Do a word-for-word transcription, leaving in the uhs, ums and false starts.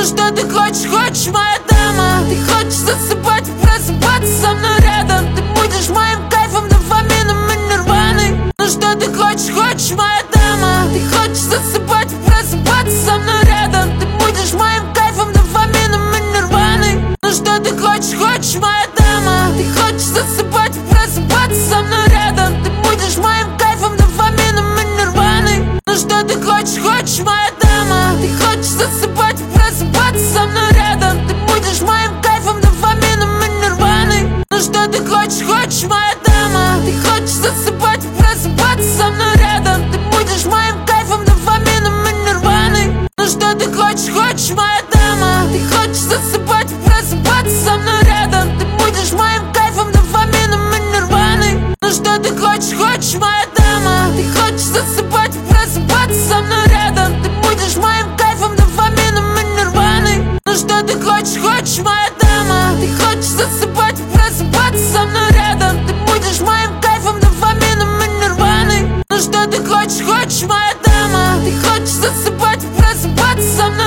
что ты хочешь, хочешь, моя дама? Ты хочешь засыпать, просыпаться со мной рядом? Ты будешь моим кайфом, дофамином и нирваной. Ну что ты хочешь, хочешь, моя дама? Ты хочешь засыпать, просыпаться со мной рядом? Ты будешь моим кайфом, дофамином и нирваной. Ну что ты хочешь, хочешь, моя дама? Ты хочешь засыпать, просыпаться со мной рядом? Ты будешь моим кайфом, дофамином и нирваной. Ну что ты хочешь, хочешь, моя дама? Ты хочешь засыпать, просыпаться со мной рядом? Ты будешь моим кайфом, дофамином и нирваной. Ну что ты хочешь, хочешь, моя дама? Ты хочешь засыпать, просыпаться со мной рядом? Ты будешь моим кайфом, дофамином и нирваной. Ну что ты хочешь, хочешь, моя дама? Ты хочешь засыпать, просыпаться со мной рядом? Ты будешь моим кайфом, дофамином и нирваной. Ну что ты хочешь, хочешь, моя дама? Ты хочешь засыпать, просыпаться со мной рядом? Ты будешь моим кайфом, дофамином и нирваной. Ну что ты хочешь, хочешь, моя дама? Ты хочешь засыпать, просыпаться со мной рядом? Ты будешь моим кайфом, дофамином и нирваной. Ну что ты хочешь, хочешь, моя дама? Ты хочешь засыпать, просыпаться со мной